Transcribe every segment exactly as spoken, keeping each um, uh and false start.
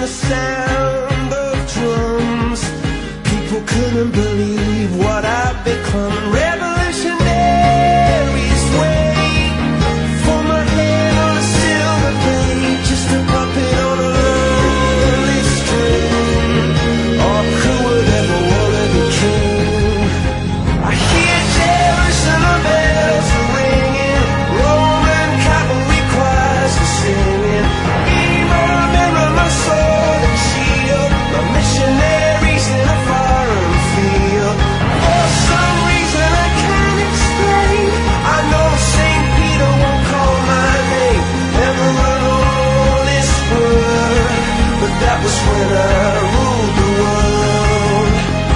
sound of drums. People couldn't believe what I'd become. Revolutionaries wait for my head on a silver plate, just a puppet on a lonely string. Oh, who would ever wanna be king? I hear Jerusalem bells are ringing, Roman cavalry choirs are singing. Mirror, mirror, my soul and shield, my missionaries in a foreign field. For some reason I can't explain, I know Saint Peter won't call my name, never alone this world, but that was when I ruled the world.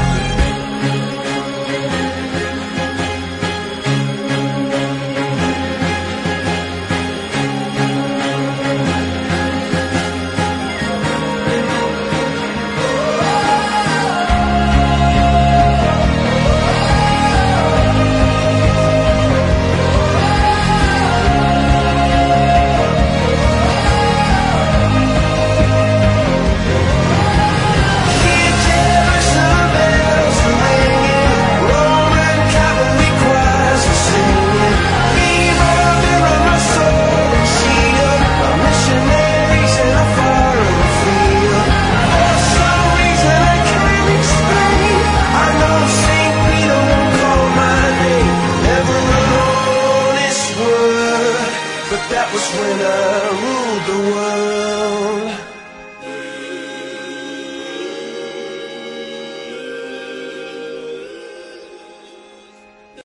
Hear Jerusalem bells are ringing, Roman cavalry choirs are singing. Mirror, mirror, my soul and shield, my missionaries in a foreign field. For some reason I can't explain, I know Saint Peter won't call my name, never alone this world, but that was when I ruled the world.